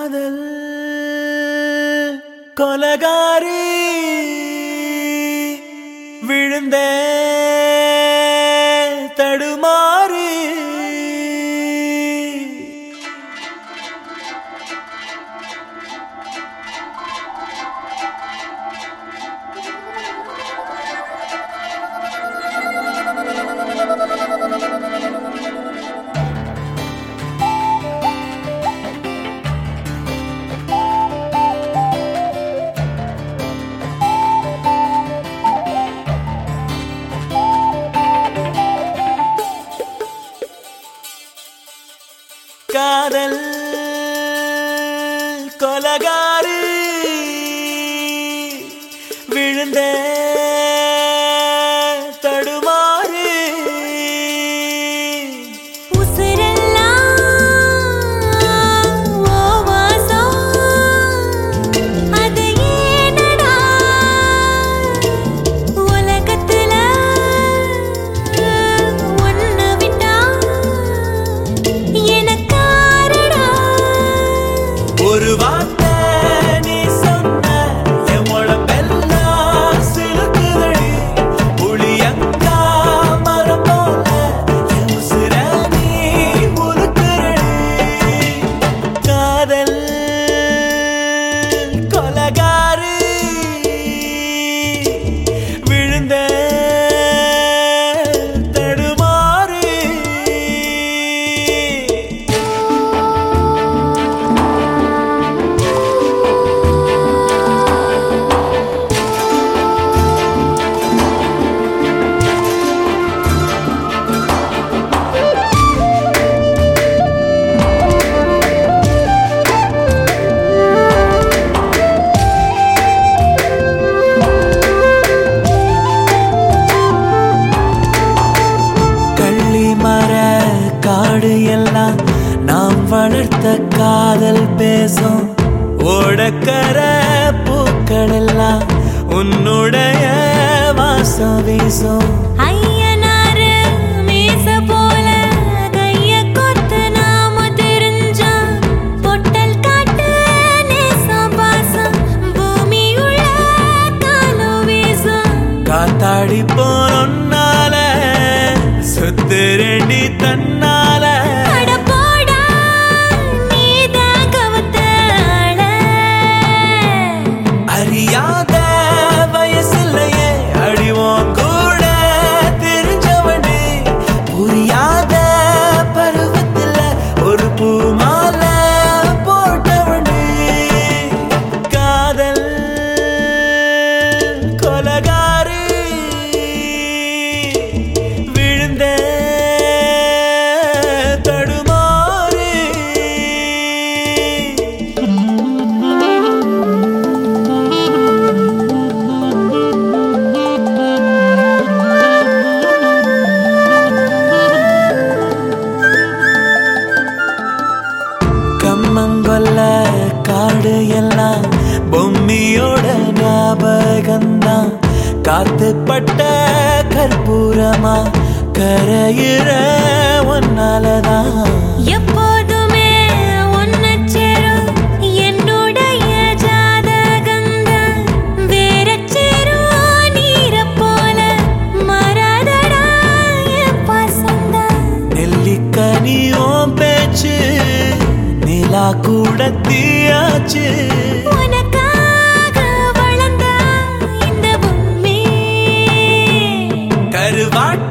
காதல் கொலகாரி விழுந்தே தடுமாறி காதல் கொலகாரி விழுந்தே தடுமாறி ஒரு வார்த்தை நீ சொன்ன என் உடம்பெல்லாம் சிலுக்குதடி புளியங்கா மரம் போல என் உசுர நீ முறுக்குறடி காதல் கொலகாரி விழுந்த காடு எல்லாம் நாம் வளர்த்த காதல் பேசும் ஓடக்கர பூக்கள் எல்லாம் உன்னுடைய வாசம் வீசும் ஐயனாரு மீச போல கைய கொத்து நாம தெரிஞ்சா பொட்டல் காட்டு நேசம் பாசம் பூமி உள்ள காலம் வீசும் காத்தாடி போனால சுத்திரண்டி தன்னால அடப்போடா நீதான் கவத்தாள அறியாத வயசில்லையே அடிவோம் கூட தெரிஞ்சவனே புரியாத பருவத்தில் ஒரு பூமால போட்டவனே காதல் கொலகாரி விழுந்த தடுமாறி கம்மங்கொல்ல காடு எல்லாம் பொம்மியோட ஞாபகம்தான் காத்துப்பட்ட கற்பூரமா கரையிற ஒன்னாலதான் எப்போதுமே ஒன்னு சேரும் என்னுடைய ஜாதகங்கள் வேற சேரும் நீர போல மராதடா என் பாசந்தான் நெல்லிக்கனியும் பேச்சு நிலா கூட தீயாச்சு உனக்காக வளர்ந்த இந்த பூமி கருவாட்டு